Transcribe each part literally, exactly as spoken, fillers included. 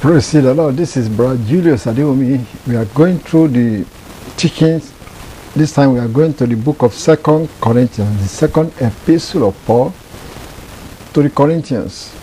Praise the Lord. This is Brother Julius Adeomi. We are going through the teachings. This time we are going to the book of Second Corinthians, the second epistle of Paul to the Corinthians.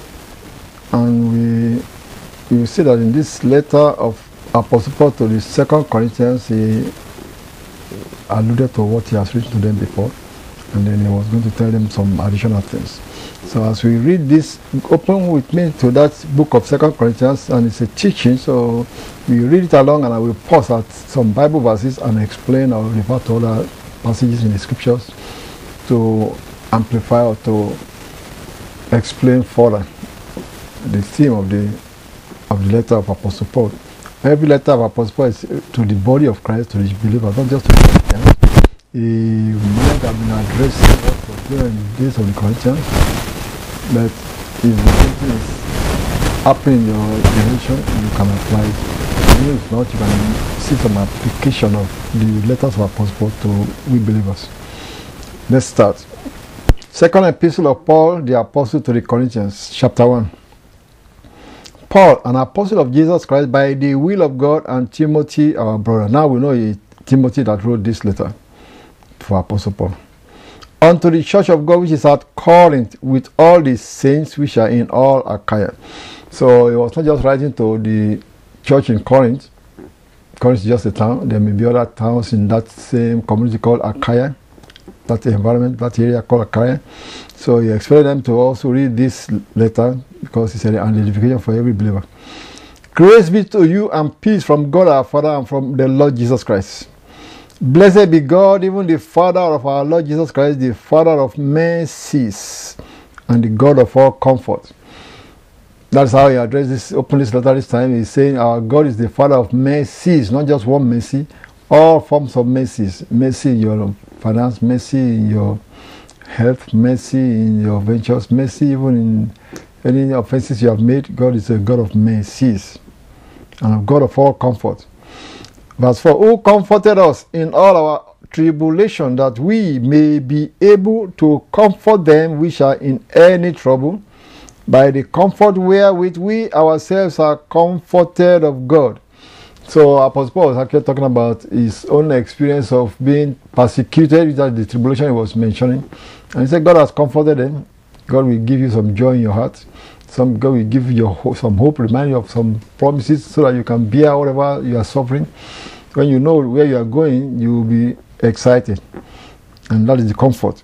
And we, we will see that in this letter of Apostle Paul to the Second Corinthians, he alluded to what he has written to them before, and then he was going to tell them some additional things. So as we read this, open with me to that book of Second Corinthians, and it's a teaching, so we read it along, and I will pause at some Bible verses and explain or refer to other passages in the scriptures to amplify or to explain further the theme of the of the letter of Apostle Paul. Every letter of Apostle Paul is to the body of Christ, to the believers, not just to the Christians. He might have been addressing what was there in the days of the Corinthians. But if something is happening in your generation, you can apply it. If not, you can see some application of the letters of Apostle Paul to we believers. Let's start. Second epistle of Paul, the apostle to the Corinthians, chapter one. Paul, an apostle of Jesus Christ by the will of God, and Timothy, our brother. Now we know it's Timothy that wrote this letter for Apostle Paul. Unto the church of God which is at Corinth, with all the saints which are in all Achaia. So he was not just writing to the church in Corinth. Corinth is just a town. There may be other towns in that same community called Achaia, that environment, that area called Achaia. So he expected them to also read this letter because it's an identification for every believer. Grace be to you and peace from God our Father and from the Lord Jesus Christ. Blessed be God, even the Father of our Lord Jesus Christ, the Father of mercies, and the God of all comfort. That's how he addressed this, opened this letter this time. He's saying our God is the Father of mercies, not just one mercy, all forms of mercies. Mercy in your finance, mercy in your health, mercy in your ventures, mercy even in any offenses you have made. God is a God of mercies and a God of all comfort. Verse four, who comforted us in all our tribulation, that we may be able to comfort them which are in any trouble, by the comfort wherewith we ourselves are comforted of God. So Apostle Paul was actually talking about his own experience of being persecuted, that the tribulation he was mentioning. And he said God has comforted them. God will give you some joy in your heart. Some God will give you your, some hope, remind you of some promises so that you can bear whatever you are suffering. When you know where you are going, you will be excited. And that is the comfort.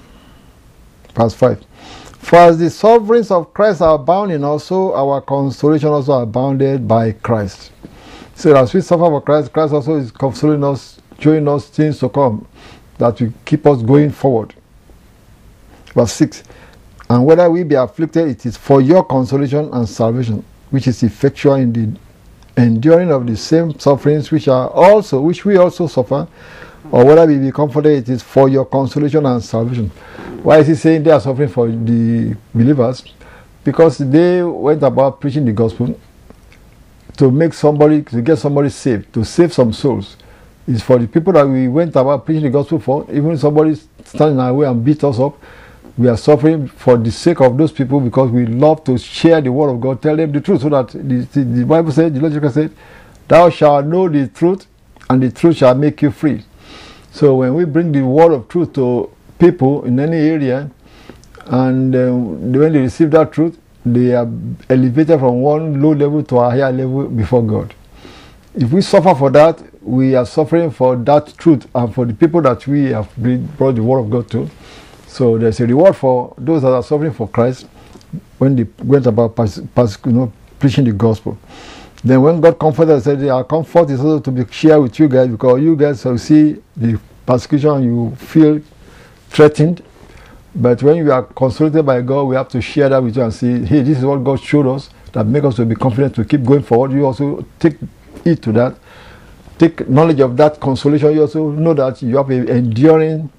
Verse five. For as the sufferings of Christ are abound in us, so our consolation also abounded by Christ. So as we suffer for Christ, Christ also is consoling us, showing us things to come that will keep us going forward. Verse six. And whether we be afflicted, it is for your consolation and salvation, which is effectual in the enduring of the same sufferings which are also which we also suffer, or whether we be comforted, it is for your consolation and salvation. Why is he saying they are suffering for the believers? Because they went about preaching the gospel to make somebody, to get somebody saved, to save some souls. It's for the people that we went about preaching the gospel for. Even if somebody stand in our way and beat us up, we are suffering for the sake of those people because we love to share the word of God, tell them the truth, so that the, the, the Bible said, the Lord Jesus said, thou shalt know the truth, and the truth shall make you free. So when we bring the word of truth to people in any area, and uh, when they receive that truth, they are elevated from one low level to a higher level before God. If we suffer for that, we are suffering for that truth and for the people that we have brought the word of God to. So there's a reward for those that are suffering for Christ when they went about pas- pas- you know, preaching the gospel. Then when God comforted us, said, our comfort is also to be shared with you guys, because you guys will see the persecution, you feel threatened. But when you are consolidated by God, we have to share that with you and say, hey, this is what God showed us that make us to be confident to keep going forward. You also take heed to that. Take knowledge of that consolation. You also know that you have an enduring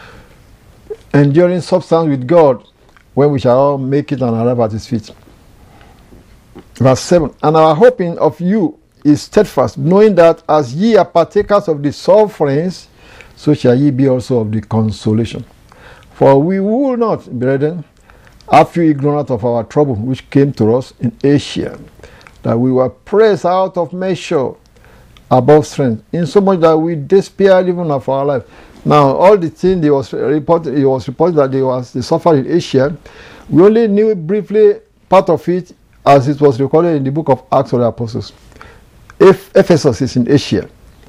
enduring substance with God, when we shall all make it and arrive at his feet. Verse seven. And our hoping of you is steadfast, knowing that as ye are partakers of the sufferings, so shall ye be also of the consolation. For we will not, brethren, have you ignorant of our trouble which came to us in Asia, that we were pressed out of measure above strength, in so much that we despaired even of our life. Now, all the things they was reported, it was reported that they was they suffered in Asia. We only knew briefly part of it as it was recorded in the book of Acts of the Apostles. If Ephesus is in Asia,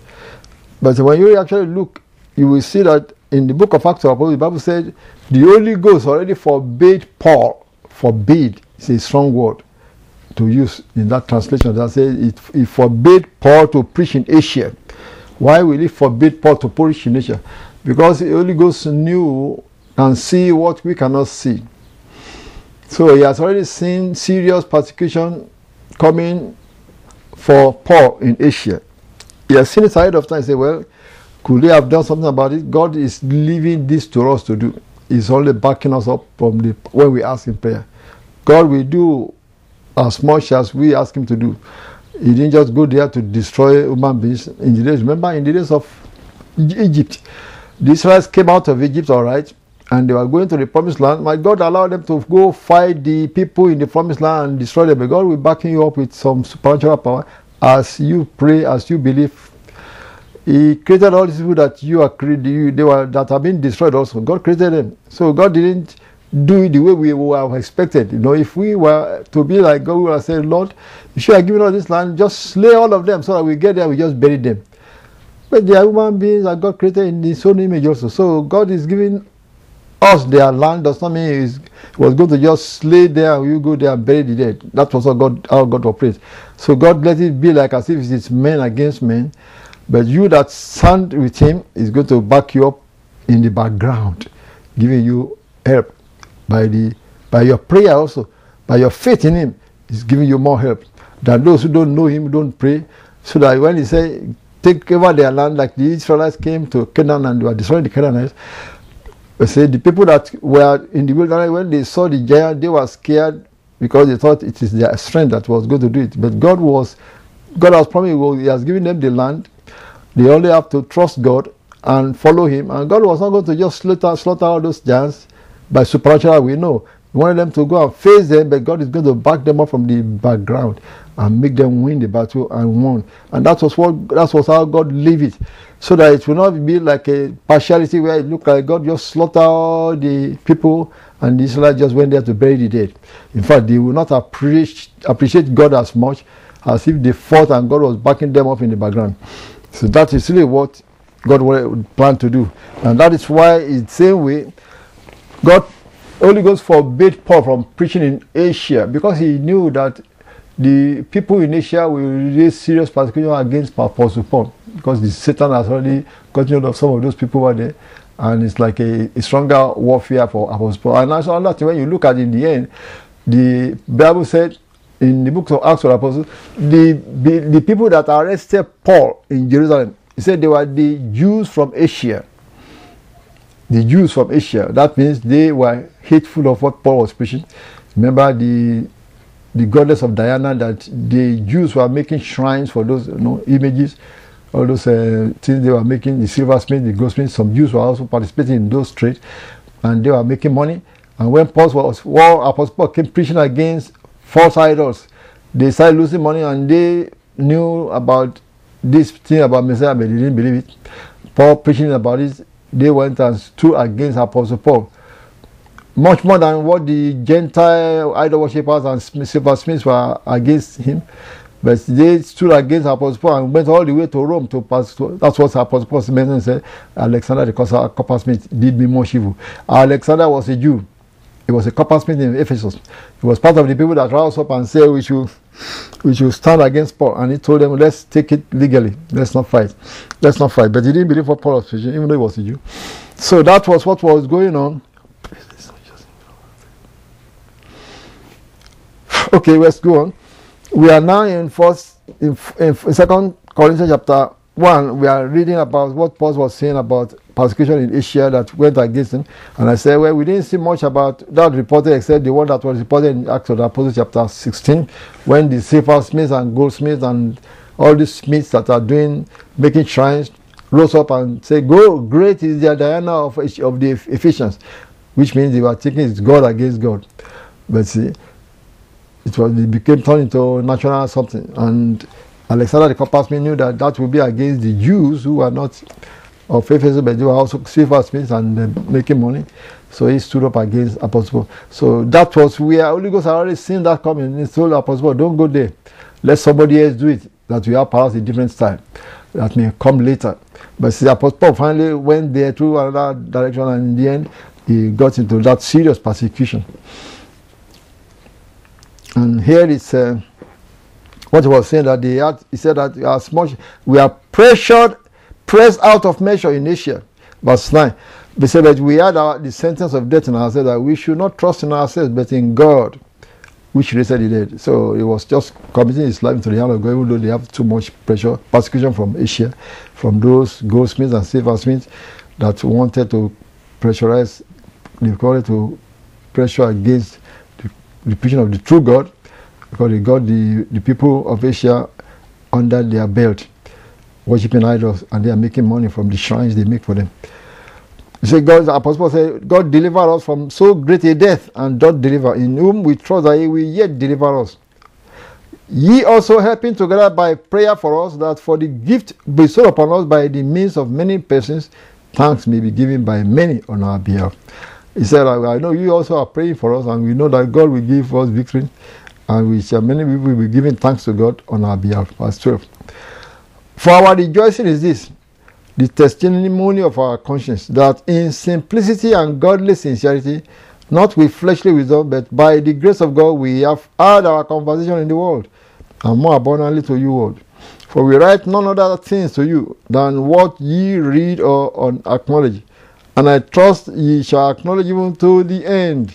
but when you actually look, you will see that in the book of Acts of the Apostles, the Bible said the Holy Ghost already forbade Paul. Forbade is a strong word to use in that translation. That says it, it forbade Paul to preach in Asia. Why will it forbid Paul to preach in Asia? Because the Holy Ghost knew and see what we cannot see. So he has already seen serious persecution coming for Paul in Asia. He has seen it ahead of time and said, well, could they have done something about it? God is leaving this to us to do. He's only backing us up from the when we ask in prayer. God will do as much as we ask him to do. He didn't just go there to destroy human beings. In the days, remember, in the days of Egypt, the Israelites came out of Egypt, all right, and they were going to the promised land. My God allowed them to go fight the people in the promised land and destroy them. But God will back you up with some supernatural power as you pray, as you believe. He created all these people that you are created, they were that have been destroyed also. God created them. So God didn't do it the way we would have expected. You know, if we were to be like God, we would have said, Lord, if you are giving us this land, just slay all of them so that we get there, we just bury them. But they are human beings that God created in his own image also. So God is giving us their land, does not mean he was going to just slay there and you go there and bury the dead. That was how God, how God operates. So God let it be like as if it is men against men. But you that stand with him is going to back you up in the background, giving you help by the by your prayer also, by your faith in him, is giving you more help than those who don't know him, don't pray. So that when he say take over their land, like the Israelites came to Canaan and they were destroying the Canaanites, they say the people that were in the wilderness, when they saw the giant, they were scared because they thought it is their strength that was going to do it. But God was, God has promised, he has given them the land. They only have to trust God and follow him. And God was not going to just slaughter, slaughter all those giants by supernatural. We know. He wanted them to go and face them, but God is going to back them up from the background and make them win the battle and won. And that was what that was how God leave it. So that it will not be like a partiality where it looked like God just slaughtered all the people and the Israelites just went there to bury the dead. In fact, they will not appreciate, appreciate God as much as if they fought and God was backing them up in the background. So that is really what God planned to do. And that is why in the same way, God Holy Ghost forbade Paul from preaching in Asia, because he knew that the people in Asia will raise serious persecution against Apostle Paul, because the Satan has already gotten rid of some of those people over there, and it's like a, a stronger warfare for Apostle Paul. And that's another thing, when you look at it in the end, the Bible said in the books of Acts of the Apostles, the, the, the people that arrested Paul in Jerusalem, he said they were the Jews from Asia. The Jews from Asia. That means they were hateful of what Paul was preaching. Remember the the goddess of Diana, that the Jews were making shrines for those, you know, images, all those uh, things they were making, the silversmith, the goldsmith. Some Jews were also participating in those trades, and they were making money. And when Paul was, well, Apostle Paul came preaching against false idols, they started losing money, and they knew about this thing about Messiah, but they didn't believe it. Paul preaching about it, they went and stood against Apostle Paul. Much more than what the Gentile idol worshippers and silversmiths were against him. But they stood against Apostle Paul and went all the way to Rome to pass. To, that's what Apostle Paul mentioned and said, Alexander the coppersmith did me much evil. Alexander was a Jew. He was a coppersmith in Ephesus. He was part of the people that rose up and said we should, we should stand against Paul. And he told them, let's take it legally. Let's not fight. Let's not fight. But he didn't believe what Paul was preaching, even though he was a Jew. So that was what was going on. Okay, let's go on. We are now in first, in, in Second Corinthians chapter one. We are reading about what Paul was saying about persecution in Asia that went against him. And I said, well, we didn't see much about that reported except the one that was reported in Acts of the Apostles chapter sixteen, when the silversmiths and goldsmiths and all these smiths that are doing, making shrines, rose up and said, go, great is the Diana of, of the Ephesians, which means they were taking God against God. But see, it was it became turned into national something. And Alexander the Coppersmith knew that that would be against the Jews who are not of Ephesus, but they were also silversmiths and uh, making money. So he stood up against Apostle Paul. So that was where Holy Ghost had already seen that coming. He told Apostle Paul, don't go there. Let somebody else do it. That we have perhaps a different style that may come later. But see, Apostle Paul finally went there through another direction, and in the end, he got into that serious persecution. And here is uh, what he was saying, that they had, he said that as much we are pressured, pressed out of measure in Asia. Verse nine. They said that we had our, the sentence of death in ourselves, that we should not trust in ourselves, but in God, which raised the dead. So he was just committing his life into the hand of God, even though they have too much pressure, persecution from Asia, from those goldsmiths and silversmiths that wanted to pressurize, they call it to pressure against the, the preaching of the true God, because they got the, the people of Asia under their belt, worshipping idols, and they are making money from the shrines they make for them. You see, God, the Apostle said, God deliver us from so great a death, and doth deliver, in whom we trust that he will yet deliver us. Ye also helping together by prayer for us, that for the gift bestowed upon us by the means of many persons, thanks may be given by many on our behalf. He said, I know you also are praying for us, and we know that God will give us victory, and we shall many people will be giving thanks to God on our behalf. Verse twelve. For our rejoicing is this, the testimony of our conscience, that in simplicity and godly sincerity, not with fleshly wisdom, but by the grace of God, we have had our conversation in the world, and more abundantly to you all. For we write none other things to you than what ye read or, or acknowledge, and I trust ye shall acknowledge even to the end.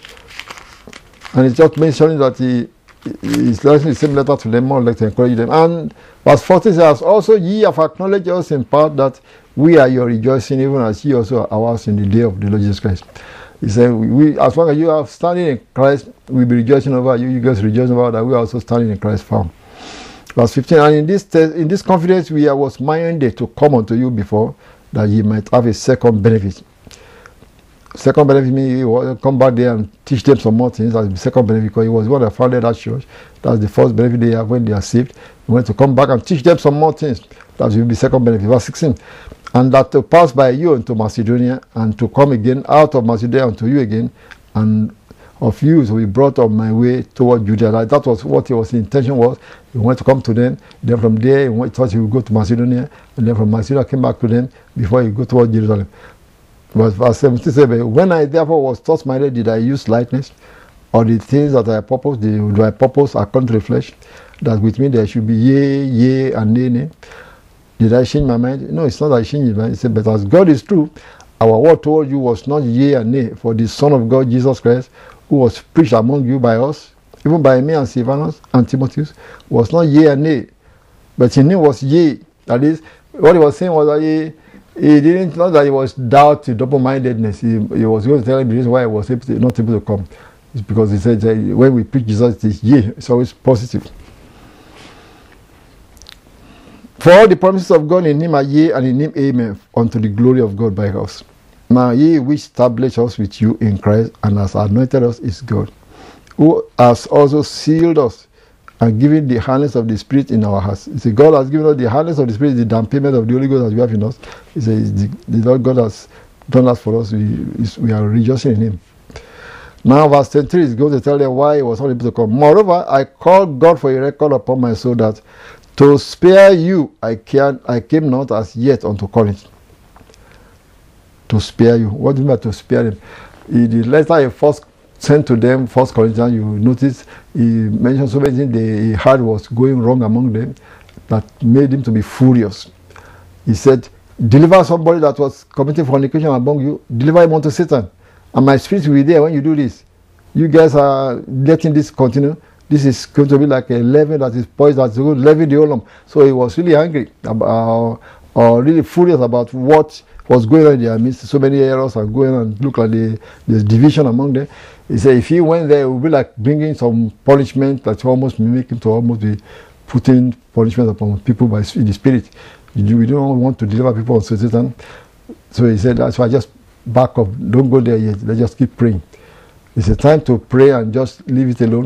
And it's just mentioning that he is writing the same letter to them, more like to encourage them. And verse fourteen says, also ye have acknowledged us in part, that we are your rejoicing, even as ye also are ours in the day of the Lord Jesus Christ. He said, we, as long as you are standing in Christ, we'll be rejoicing over you. You guys rejoice over that we are also standing in Christ firm. Verse fifteen, and in this te- in this confidence we are was minded to come unto you before, that ye might have a second benefit. Second benefit means he will come back there and teach them some more things. That's the second benefit, because he was one that founded that church. That's the first benefit they have when they are saved. He went to come back and teach them some more things. That will be the second benefit. Verse sixteen. And that to pass by you into Macedonia, and to come again out of Macedonia unto you again, and of you to be brought on my way toward Judea. Like that was what his intention was. He wanted to come to them. Then from there, he thought he would go to Macedonia. And then from Macedonia, came back to them before he go toward Jerusalem. But verse seventy-seven, when I therefore was thus minded, did I use lightness, or the things that I purpose, the, do I purpose according to the flesh, that with me there should be yea, yea, and nay, nay? Did I change my mind? No, it's not that I changed my mind. He said, but as God is true, our word toward you was not yea and nay, for the Son of God, Jesus Christ, who was preached among you by us, even by me and Silvanus and Timotheus, was not yea and nay, but in him was yea. That is, what he was saying was that he, he didn't, not that he was doubt to double-mindedness. He, he was going to tell him the reason why he was able to, not able to come. It's because he said that when we preach Jesus, it's yea. It's always positive. For all the promises of God in him are yea, and in him amen, unto the glory of God by us. Now ye which established us with you in Christ, and has anointed us, is God, who has also sealed us, and given the harness of the Spirit in our hearts. He said, God has given us the harness of the Spirit, the down payment of the Holy Ghost that we have in us. He said, the, the Lord God has done that for us. We, we are rejoicing in him. Now verse twenty-three is going to tell them why he was not able to come. Moreover, I call God for a record upon my soul, that to spare you I can I came not as yet unto Corinth. To spare you. What do you mean by to spare them? In the letter he first sent to them, First Corinthians, you notice he mentioned so many things they, he heard was going wrong among them that made him to be furious. He said, deliver somebody that was committing fornication among you, deliver him unto Satan, and my spirit will be there when you do this. You guys are letting this continue. This is going to be like a leaven that is poised, that's going to leaven the whole lump. So he was really angry, about, uh, or really furious about what was going on in their midst. So many errors are going on, and look like the, there's division among them. He said if he went there, it would be like bringing some punishment that almost make him to almost be putting punishment upon people by in the spirit. We don't want to deliver people on Satan. So he said, that's why just back up, don't go there yet, let's just keep praying. It's a time to pray and just leave it alone.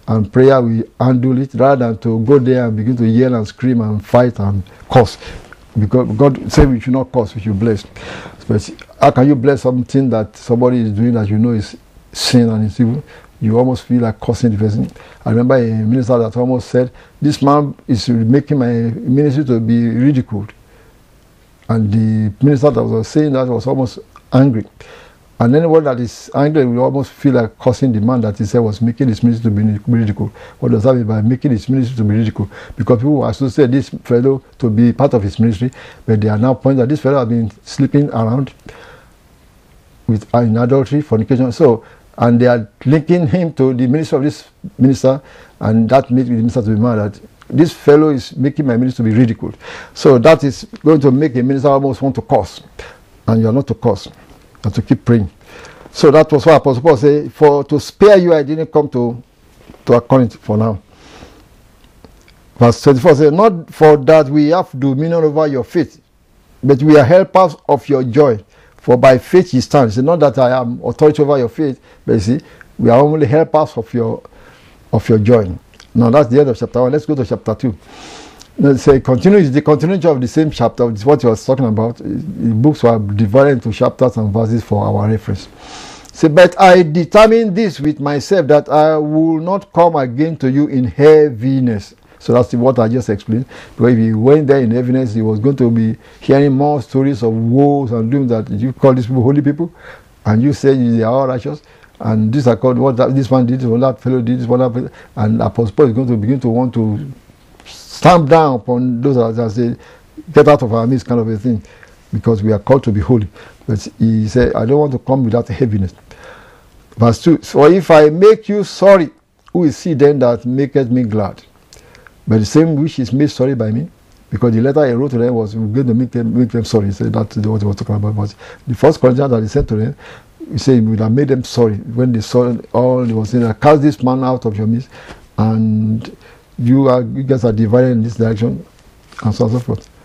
and prayer will handle it, rather than to go there and begin to yell and scream and fight and curse. Because God said we should not curse, we should bless. But how can you bless something that somebody is doing that you know is sin and is evil? You almost feel like cursing the person. I remember a minister that almost said, this man is making my ministry to be ridiculed. And the minister that was saying that was almost angry. And anyone that is angry will almost feel like cursing the man that he said was making his ministry to be ridiculed. What does that mean by making his ministry to be ridiculed? Because people associate this fellow to be part of his ministry, but they are now pointing that this fellow has been sleeping around with uh, in adultery, fornication. So, and they are linking him to the ministry of this minister, and that makes the minister to be mad that this fellow is making my ministry to be ridiculed. So that is going to make a minister almost want to curse, and you are not to curse, and to keep praying. So that was why Apostle Paul said, for to spare you I didn't come to to Corinth for now. Verse twenty-four says, not for that we have dominion over your faith, but we are helpers of your joy. For by faith ye stand. It's not that I am authority over your faith, but you see, we are only helpers of your of your joy. Now that's the end of chapter one. Let's go to chapter two. Let's say continue is the continuation of the same chapter. It's what he was talking about. The books were divided into chapters and verses for our reference. Say, but I determined this with myself, that I will not come again to you in heaviness. So that's what I just explained. Because if he went there in heaviness, he was going to be hearing more stories of woes and doom that you call these people holy people, and you say they are all righteous, and this are called what that, this one did, what that fellow did, this what that fellow, and Apostle Paul is going to begin to want to stamp down upon those that say, get out of our midst, kind of a thing, because we are called to be holy. But he said, I don't want to come without heaviness. Verse two, so if I make you sorry, who is he then that maketh me glad? But the same which is made sorry by me, because the letter he wrote to them was going to make them, make them sorry. He said that's what he was talking about. But the first Corinthians that he sent to them, he said he would have made them sorry when they saw all. He was saying, cast this man out of your midst, and you are you guys are divided in this direction, and so on and so forth.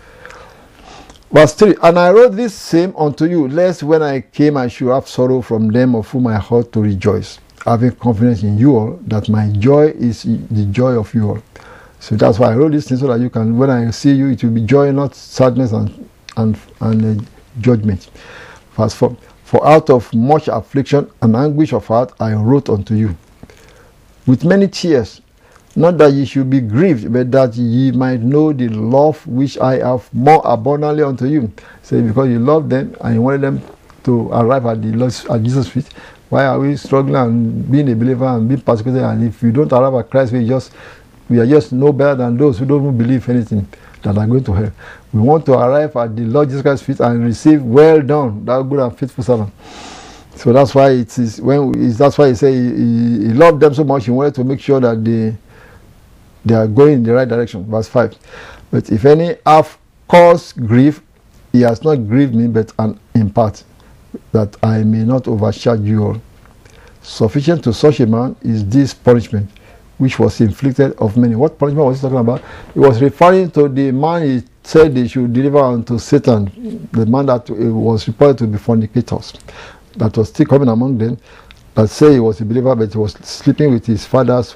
Verse three, and I wrote this same unto you, lest when I came I should have sorrow from them of whom I ought to rejoice, having confidence in you all, that my joy is the joy of you all. So that's why I wrote this thing, so that you can, when I see you, it will be joy, not sadness and and and uh, judgment. Verse four, for out of much affliction and anguish of heart I wrote unto you, with many tears, not that ye should be grieved, but that ye might know the love which I have more abundantly unto you. So because you love them and you wanted them to arrive at the Lord, at Jesus' feet, why are we struggling and being a believer and being persecuted? And if you don't arrive at Christ, we just we are just no better than those who don't believe anything, that are going to hell. We want to arrive at the Lord Jesus Christ's feet and receive, well done, thou good and faithful servant. So that's why it is when we, that's why he said he, he, he loved them so much. He wanted to make sure that they they are going in the right direction. Verse five. But if any have caused grief, he has not grieved me, but an in part, that I may not overcharge you all. Sufficient to such a man is this punishment, which was inflicted of many. What punishment was he talking about? He was referring to the man he said they should deliver unto Satan, the man that was reported to be fornicators, that was still coming among them, that say he was a believer, but he was sleeping with his father's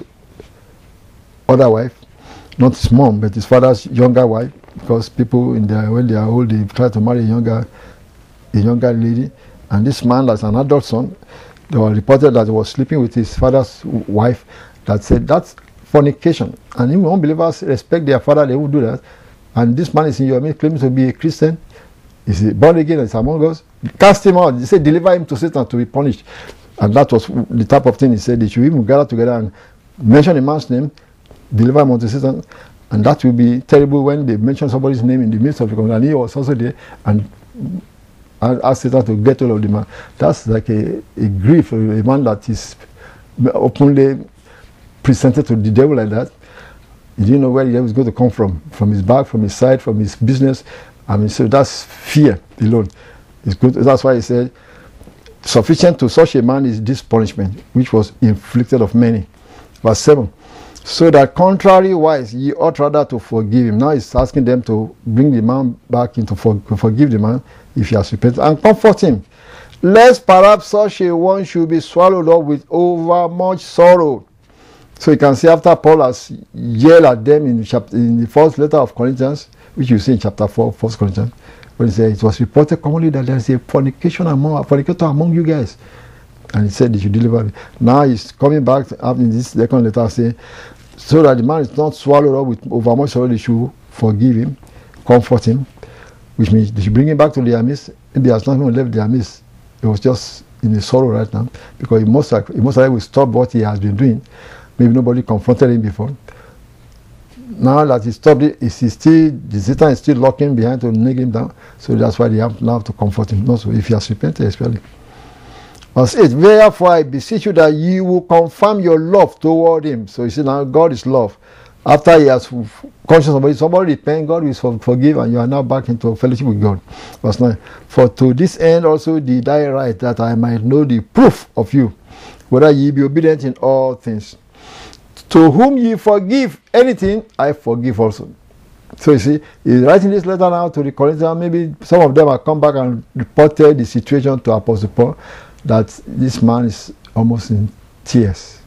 other wife, not his mom, but his father's younger wife, because people in their, when they are old, they try to marry a younger, a younger lady, and this man, that's an adult son, they were reported that he was sleeping with his father's wife. That said, that's fornication. And even unbelievers respect their father, they will do that. And this man is in your midst, claiming to be a Christian, is born again, is among us. Cast him out. He said, deliver him to Satan to be punished. And that was the type of thing he said. They should even gather together and mention a man's name, deliver him unto Satan. And that will be terrible when they mention somebody's name in the midst of the community. And he was also there and asked Satan to get hold of the man. That's like a, a grief, a man that is openly presented to the devil like that. He didn't know where the devil was going to come from, from his back, from his side, from his business. I mean, so that's fear alone. It's good. That's why he said, sufficient to such a man is this punishment, which was inflicted of many. Verse seven. So that contrariwise, ye ought rather to forgive him. Now he's asking them to bring the man back into for, to forgive the man if he has repented, and comfort him, lest perhaps such a one should be swallowed up with overmuch sorrow. So you can see after Paul has yelled at them in, chapter, in the first letter of Corinthians, which you see in chapter four, First Corinthians, when he said it was reported commonly that there is a fornication among, a fornicator among you guys. And he said they should deliver me. Now he's coming back in this second letter saying, so that the man is not swallowed up with overmuch sorrow, they should forgive him, comfort him, which means they should bring him back to their midst. Maybe he has not even left their midst. He was just in a sorrow right now because he most likely, he most likely will stop what he has been doing. Maybe nobody confronted him before. Now that he stopped it, is still, the Satan is still locking behind to nail him down. So that's why they have now to comfort him. Also, if he has repented, especially. Verse eight, therefore I beseech you that you will confirm your love toward him. So you see now, God is love. After he has conscious somebody, somebody repent, God will forgive, and you are now back into fellowship with God. Verse nine, for to this end also did I write, that I might know the proof of you, whether ye be obedient in all things. To whom ye forgive anything, I forgive also. So you see, he's writing this letter now to the Corinthians. Maybe some of them have come back and reported the situation to Apostle Paul, that this man is almost in tears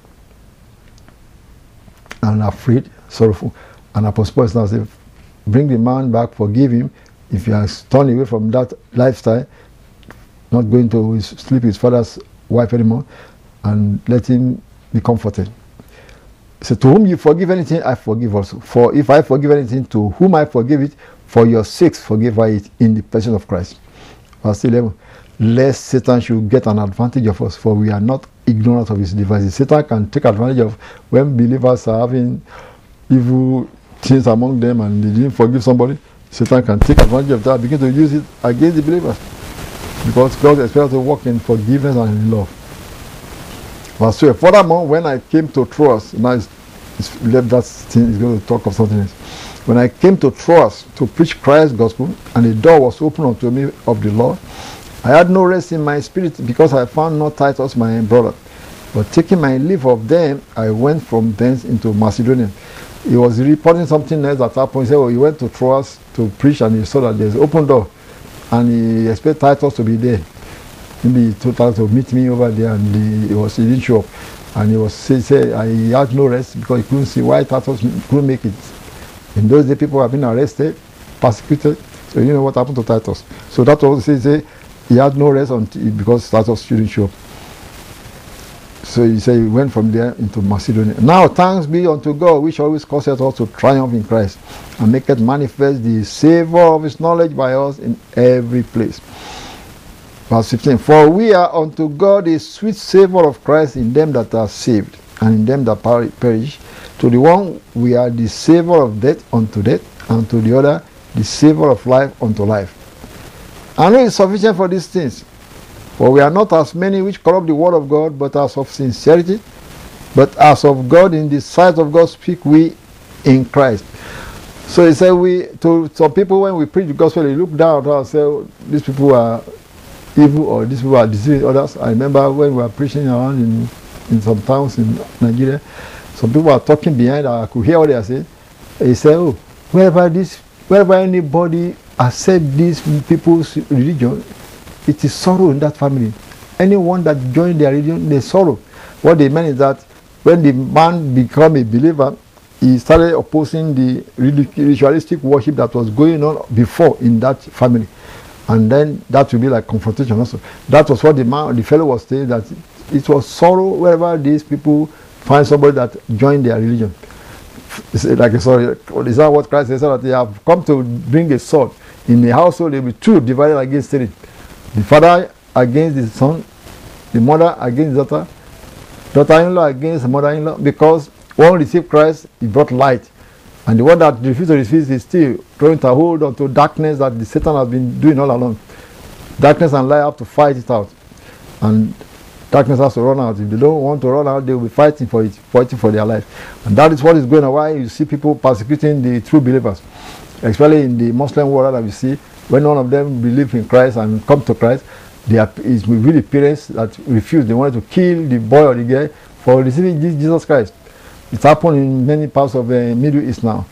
and afraid, sorrowful. And Apostle Paul is now saying, bring the man back, forgive him. If he has turned away from that lifestyle, not going to his, sleep with his father's wife anymore, and let him be comforted. So to whom you forgive anything, I forgive also. For if I forgive anything, to whom I forgive it, for your sakes forgive I it in the person of Christ. Verse eleven. Lest Satan should get an advantage of us, for we are not ignorant of his devices. Satan can take advantage of when believers are having evil things among them and they didn't forgive somebody. Satan can take advantage of that, begin to use it against the believers. Because God expects us to walk in forgiveness and in love. Verse twelve. Furthermore, when I came to Troas, now it's, it's left that thing, it's going to talk of something else. When I came to Troas to preach Christ's gospel, and the door was opened unto me of the Lord, I had no rest in my spirit, because I found not Titus my brother. But taking my leave of them, I went from thence into Macedonia. He was reporting something else at that point. He said, well, he went to Troas to preach, and he saw that there's an open door, and he expected Titus to be there. Maybe he told Titus to meet me over there, and he, he, was, he didn't show up. And he was he said, I had no rest because he couldn't see why Titus couldn't make it. In those days, people have been arrested, persecuted, so you know what happened to Titus. So that was he said, he had no rest until, because Titus shouldn't show up. So he said he went from there into Macedonia. Now thanks be unto God, which always causeth us to triumph in Christ, and maketh manifest the savour of his knowledge by us in every place. Verse fifteen. For we are unto God a sweet savour of Christ in them that are saved, and in them that perish. To the one we are the savour of death unto death, and to the other the savour of life unto life. And it is sufficient for these things. For we are not as many which corrupt the word of God, but as of sincerity, but as of God in the sight of God speak we in Christ. So he said, we to some people when we preach the gospel, they look down at us and say, oh, these people are evil, or these people are deceiving others. I remember when we were preaching around in, in some towns in Nigeria, some people are talking behind, I could hear what they are saying. He said, oh, wherever this, wherever anybody accept these people's religion, it is sorrow in that family. Anyone that joined their religion, they sorrow. What they meant is that when the man became a believer, he started opposing the ritualistic worship that was going on before in that family. And then that will be like confrontation also. That was what the man, the fellow was saying, that it was sorrow wherever these people find somebody that joined their religion. It's like, sorry, is that what Christ says? That they have come to bring a sword. In the household, there will be two divided against three. The father against the son, the mother against the daughter, daughter-in-law against the mother-in-law, because one received Christ, he brought light. And the one that refused to receive is still trying to hold on to darkness that the Satan has been doing all along. Darkness and light have to fight it out. And darkness has to run out. If they don't want to run out, they will be fighting for it, fighting for their life. And that is what is going on. Why you see people persecuting the true believers, especially in the Muslim world that we see. When none of them believe in Christ and come to Christ, they are it's really parents that refuse. They wanted to kill the boy or the girl for receiving Jesus Christ. It's happened in many parts of the Middle East now.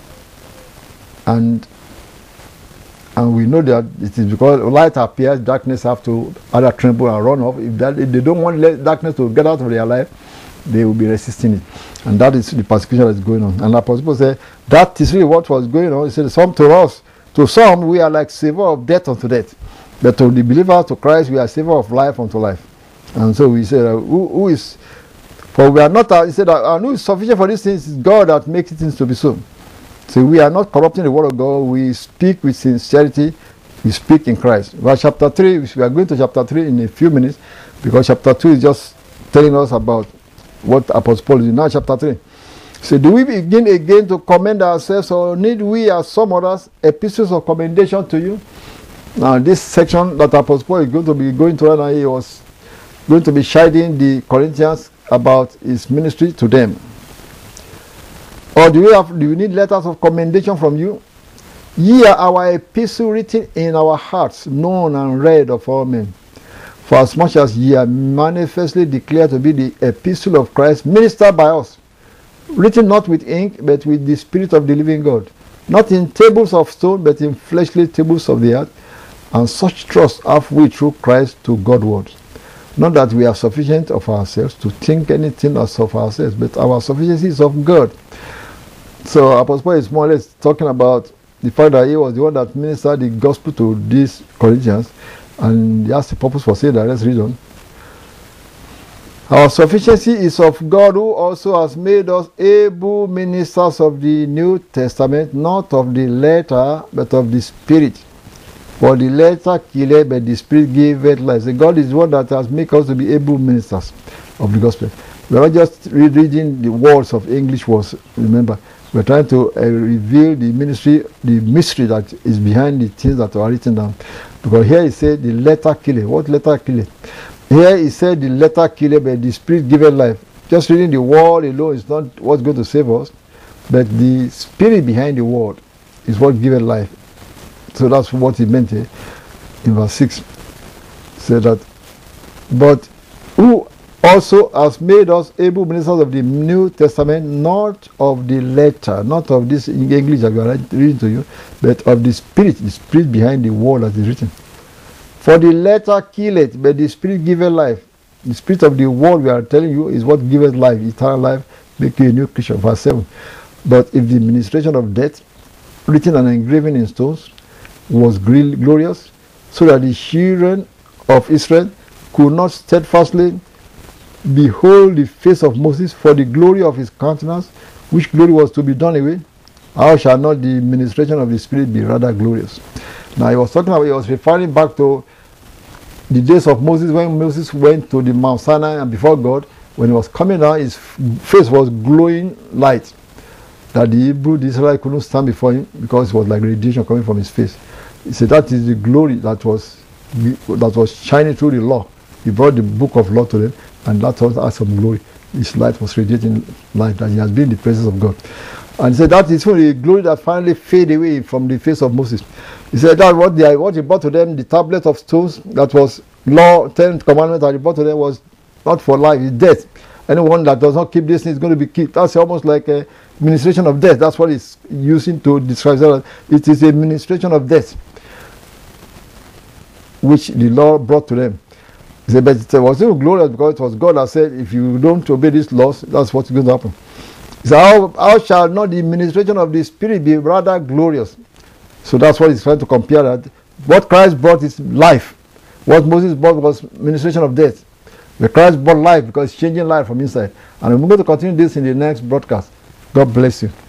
And and we know that it is because light appears, darkness have to either tremble and run off. If, that, if they don't want darkness to get out of their life, they will be resisting it. And that is the persecution that is going on. And Apostle Paul said, that is really what was going on. He said, some to us, to some, we are like savor of death unto death. But to the believer, to Christ, we are savor of life unto life. And so we said, uh, who, who is, for we are not, uh, he said, uh, who is sufficient for these things is God that makes things to be so. So we are not corrupting the word of God. We speak with sincerity. We speak in Christ. Verse chapter three, we are going to chapter three in a few minutes, because chapter two is just telling us about what Apostle Paul is doing. Now chapter three. So do we begin again to commend ourselves, or need we, as some others, epistles of commendation to you? Now this section that Apostle Paul is going to be going to right now, he was going to be chiding the Corinthians about his ministry to them. Or do we have do we need letters of commendation from you? Ye are our epistle written in our hearts, known and read of all men. For as much as ye are manifestly declared to be the epistle of Christ, ministered by us, written not with ink, but with the Spirit of the living God, not in tables of stone, but in fleshly tables of the earth. And such trust have we through Christ to Godward. Not that we are sufficient of ourselves to think anything as of ourselves, but our sufficiency is of God. So Apostle Paul is more or less talking about the fact that he was the one that ministered the gospel to these Corinthians, and he has the purpose for saying that. Let's read on. Our sufficiency is of God, who also has made us able ministers of the New Testament, not of the letter, but of the Spirit. For the letter killed, but the Spirit giveth life. So God is the one that has made us to be able ministers of the gospel. We are not just reading the words of English words, remember. We are trying to uh, reveal the ministry, the mystery that is behind the things that are written down. Because here he said the letter killed. What letter killed? Here he said the letter killed, but the Spirit giveth life. Just reading the word alone is not what's going to save us, but the Spirit behind the word is what giveth life. So that's what he meant here in verse six. Said that, but who also has made us able ministers of the New Testament, not of the letter, not of this in English that we are reading to you, but of the Spirit, the Spirit behind the word that is written. For the letter killeth, but the Spirit giveth life. The Spirit of the word we are telling you is what giveth life, eternal life, make you a new creature. Verse seven. But if the ministration of death, written and engraven in stones, was glorious, so that the children of Israel could not steadfastly behold the face of Moses for the glory of his countenance, which glory was to be done away, how shall not the ministration of the Spirit be rather glorious? Now he was talking about, he was referring back to the days of Moses, when Moses went to the Mount Sinai and before God. When he was coming down, his face was glowing light, that the Hebrew, the Israelite couldn't stand before him, because it was like radiation coming from his face. He said that is the glory that was that was shining through the law. He brought the book of law to them, and that also had some glory. His light was radiating light, that he has been in the presence of God. And he said that is only the glory that finally faded away from the face of Moses. He said that what they what he brought to them, the tablet of stones that was law, ten commandments that he brought to them, was not for life, it's death. Anyone that does not keep this thing is going to be killed. That's almost like a ministration of death. That's what he's using to describe that. It is a ministration of death, which the Lord brought to them. He said, but it was still glorious, because it was God that said, if you don't obey these laws, that's what's going to happen. He said, how, how shall not the ministration of the Spirit be rather glorious? So that's what he's trying to compare that. What Christ brought is life. What Moses brought was ministration of death. But Christ brought life, because it's changing life from inside. And we're going to continue this in the next broadcast. God bless you.